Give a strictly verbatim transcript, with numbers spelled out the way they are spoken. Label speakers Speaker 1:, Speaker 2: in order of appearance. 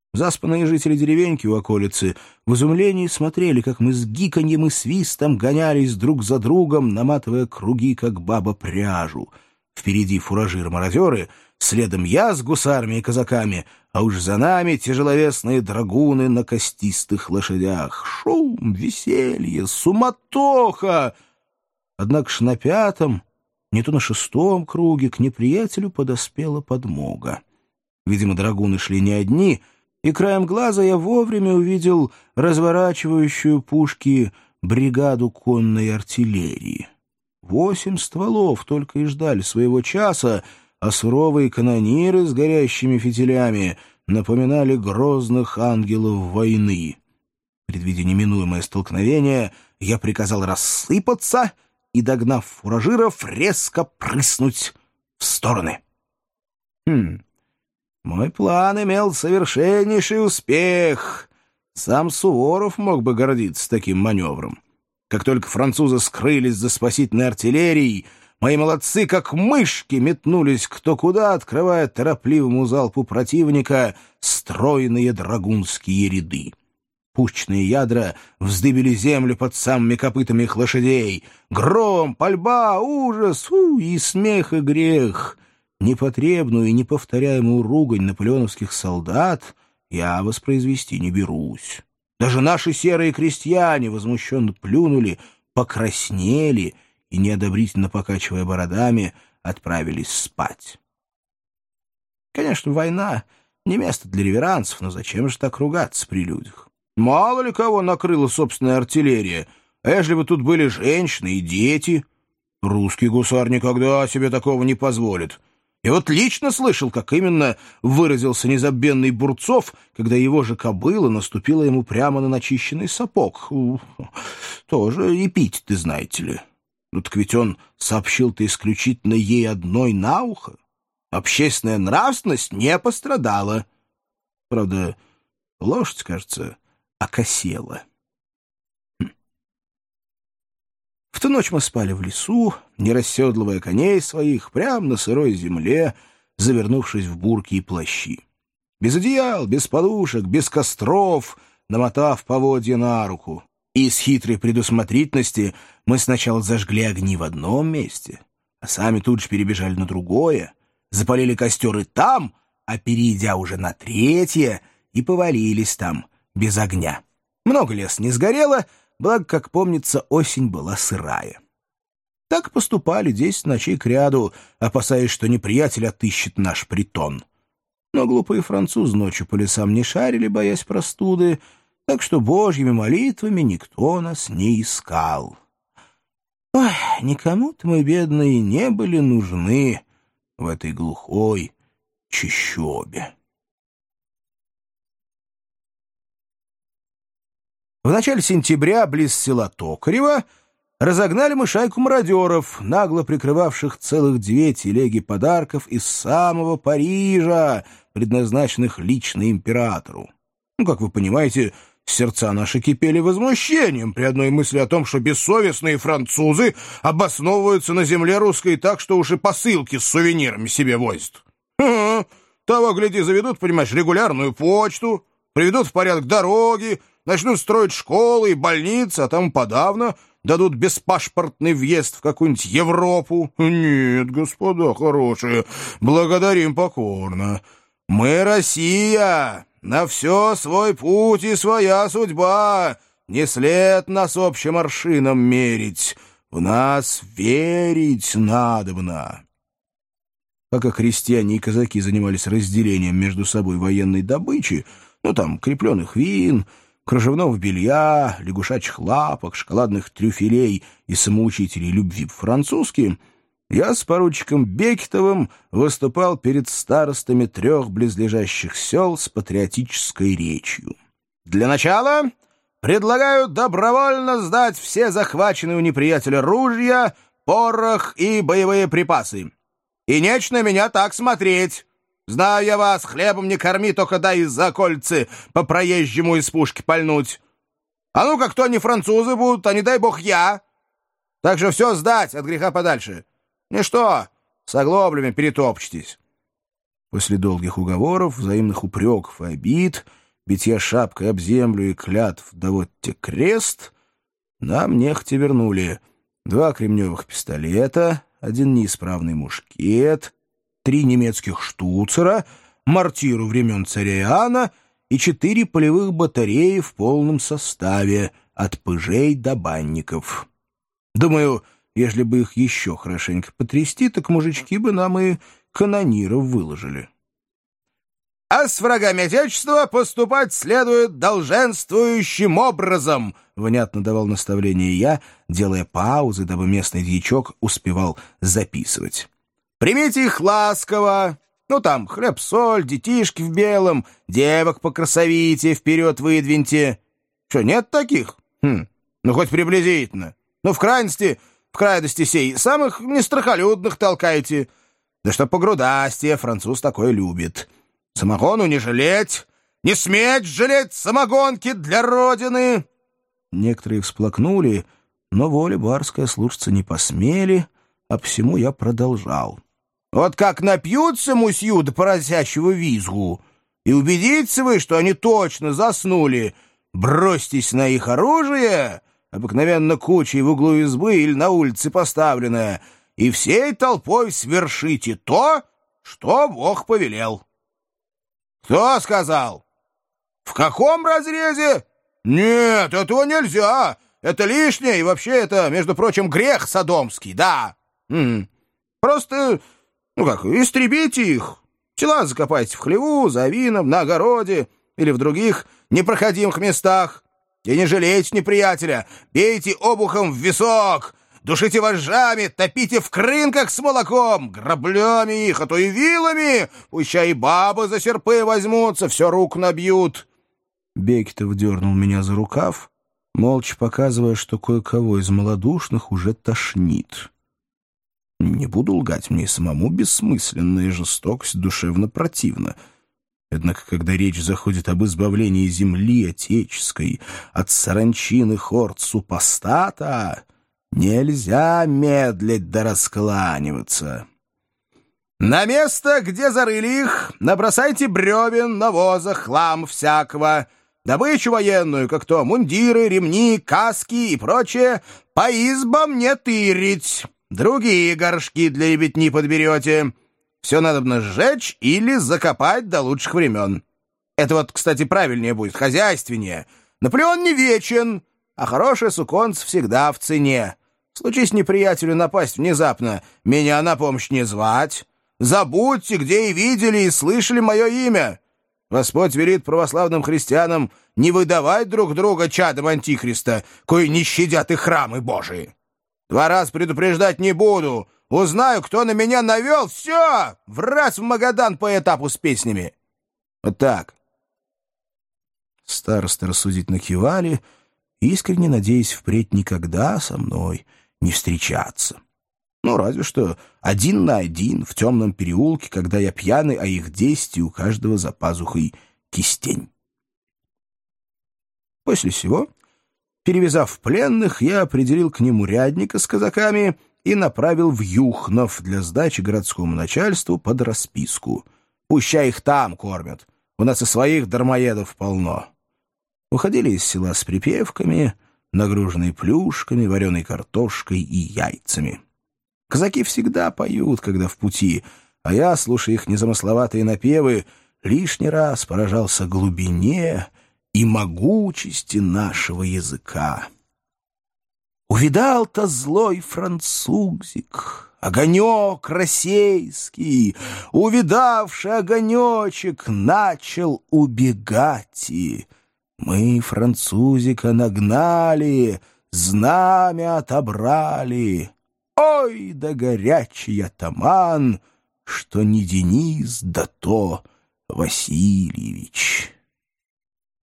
Speaker 1: Заспанные жители деревеньки у околицы в изумлении смотрели, как мы с гиканьем и свистом гонялись друг за другом, наматывая круги, как баба пряжу. Впереди фуражиры-мародеры, следом я с гусарами и казаками, а уж за нами тяжеловесные драгуны на костистых лошадях. Шум, веселье, суматоха! Однако ж на пятом, не то на шестом круге, к неприятелю подоспела подмога. Видимо, драгуны шли не одни, и краем глаза я вовремя увидел разворачивающую пушки бригаду конной артиллерии. Восемь стволов только и ждали своего часа, а суровые канониры с горящими фитилями напоминали грозных ангелов войны. Предвидя неминуемое столкновение, я приказал рассыпаться и, догнав фуражиров, резко прыснуть в стороны. Хм... Мой план имел совершеннейший успех. Сам Суворов мог бы гордиться таким маневром. Как только французы скрылись за спасительной артиллерией, мои молодцы, как мышки, метнулись кто куда, открывая торопливому залпу противника стройные драгунские ряды. Пушечные ядра вздыбили землю под самыми копытами их лошадей. Гром, пальба, ужас, у, и смех, и грех. Непотребную и неповторяемую ругань наполеоновских солдат я воспроизвести не берусь. Даже наши серые крестьяне возмущенно плюнули, покраснели и, неодобрительно покачивая бородами, отправились спать. Конечно, война — не место для реверансов, но зачем же так ругаться при людях? Мало ли кого накрыла собственная артиллерия, а ежели бы тут были женщины и дети? Русский гусар никогда себе такого не позволит. Я вот лично слышал, как именно выразился незабвенный Бурцов, когда его же кобыла наступила ему прямо на начищенный сапог. Тоже эпитеты, знаете ли. Ну так ведь он сообщил-то исключительно ей одной на ухо. Общественная нравственность не пострадала. Правда, лошадь, кажется, окосела. В ту ночь мы спали в лесу, не расседлывая коней своих, прямо на сырой земле, завернувшись в бурки и плащи. Без одеял, без подушек, без костров, намотав поводья на руку. И из хитрой предусмотрительности мы сначала зажгли огни в одном месте, а сами тут же перебежали на другое, запалили костер и там, а перейдя уже на третье, и повалились там без огня. Много лес не сгорело, благо, как помнится, осень была сырая. Так поступали десять ночей кряду, опасаясь, что неприятель отыщет наш притон. Но глупые французы ночью по лесам не шарили, боясь простуды, так что божьими молитвами никто нас не искал. Ой, никому-то мы, бедные, не были нужны в этой глухой чащобе. В начале сентября близ села Токарево разогнали мы шайку мародеров, нагло прикрывавших целых две телеги подарков из самого Парижа, предназначенных лично императору. Ну, как вы понимаете, сердца наши кипели возмущением при одной мысли о том, что бессовестные французы обосновываются на земле русской так, что уж и посылки с сувенирами себе возят. Ага, того, гляди, заведут, понимаешь, регулярную почту, приведут в порядок дороги, начнут строить школы и больницы, а там подавно дадут беспашпортный въезд в какую-нибудь Европу. Нет, господа хорошие, благодарим покорно. Мы Россия, на все свой путь и своя судьба, не след нас общим аршином мерить, в нас верить надобно. Пока крестьяне и казаки занимались разделением между собой военной добычи, ну там крепленных вин, кружевного белья, лягушачьих лапок, шоколадных трюфелей и самоучителей любви по-французски, я с поручиком Бекетовым выступал перед старостами трех близлежащих сел с патриотической речью. Для начала предлагаю добровольно сдать все захваченные у неприятеля ружья, порох и боевые припасы. И нечего на меня так смотреть. Знаю я вас, хлебом не корми, только дай из-за кольцы по проезжему из пушки пальнуть. А ну-ка, кто не французы будут, а не дай бог я. Так же все сдать от греха подальше. Ничто, с оглоблями перетопчетесь. После долгих уговоров, взаимных упреков и обид битья шапкой об землю и клятв «да вот те крест», нам нехотя вернули два кремневых пистолета, один неисправный мушкет, три немецких штуцера, мортиру времен царя Иоанна и четыре полевых батареи в полном составе, от пыжей до банников. Думаю, если бы их еще хорошенько потрясти, так мужички бы нам и канониров выложили. «А с врагами Отечества поступать следует долженствующим образом», — внятно давал наставление я, делая паузы, дабы местный дьячок успевал записывать. «Примите их ласково. Ну, там, хлеб-соль, детишки в белом, девок покрасовите, вперед выдвиньте. Что, нет таких? Хм, ну, хоть приблизительно. Ну, в крайности, в крайности сей, самых нестрахолюдных толкайте. Да что погрудастие, француз такое любит. Самогону не жалеть, не сметь жалеть самогонки для Родины!» Некоторые всплакнули, но воля барская слушаться не посмели, а посему я продолжал. «Вот как напьются мусью до поросячьего визгу, и убедитесь вы, что они точно заснули, бросьтесь на их оружие, обыкновенно кучей в углу избы или на улице поставленное, и всей толпой свершите то, что Бог повелел». «Кто сказал? В каком разрезе? Нет, этого нельзя. Это лишнее, и вообще это, между прочим, грех содомский, да. М-м. Просто, ну как, истребите их. Тела закопайте в хлеву, за вином, на огороде или в других непроходимых местах. И не жалейте неприятеля, бейте обухом в висок, душите вожжами, топите в крынках с молоком, граблями их, а то и вилами, пущай и бабы за серпы возьмутся, все рук набьют». Бекетов дернул меня за рукав, молча показывая, что кое-кого из малодушных уже тошнит. Не буду лгать, мне самому бессмысленная жестокость душевно противна. Однако, когда речь заходит об избавлении земли отеческой от саранчин и хорд супостата, нельзя медлить да раскланиваться. «На место, где зарыли их, набросайте бревен, навоза, хлам всякого, добычу военную, как то мундиры, ремни, каски и прочее, по избам не тырить, другие горшки для ребятни подберете. Все надобно сжечь или закопать до лучших времен. Это вот, кстати, правильнее будет, хозяйственнее. Наполеон не вечен, а хорошее суконце всегда в цене. Случись неприятелю напасть внезапно, меня на помощь не звать. Забудьте, где и видели, и слышали мое имя. Господь велит православным христианам не выдавать друг друга чадом антихриста, кои не щадят и храмы Божии. Два раз предупреждать не буду. Узнаю, кто на меня навел, все, враз в Магадан по этапу с песнями. Вот так». Старосты рассудительно кивали, искренне надеясь впредь никогда со мной не встречаться. Ну, разве что один на один в темном переулке, когда я пьяный, а их десять, и у каждого за пазухой кистень. После сего, перевязав пленных, я определил к ним урядника с казаками и направил в Юхнов для сдачи городскому начальству под расписку. Пущай их там кормят, у нас и своих дармоедов полно. Уходили из села с припевками, нагруженные плюшками, вареной картошкой и яйцами. Казаки всегда поют, когда в пути, а я, слушая их незамысловатые напевы, лишний раз поражался глубине и могучести нашего языка. Увидал-то злой французик, огонек российский, увидавший огонечек, начал убегать, и мы французика нагнали, знамя отобрали. Ой, да горячий атаман, что не Денис, да то Васильевич».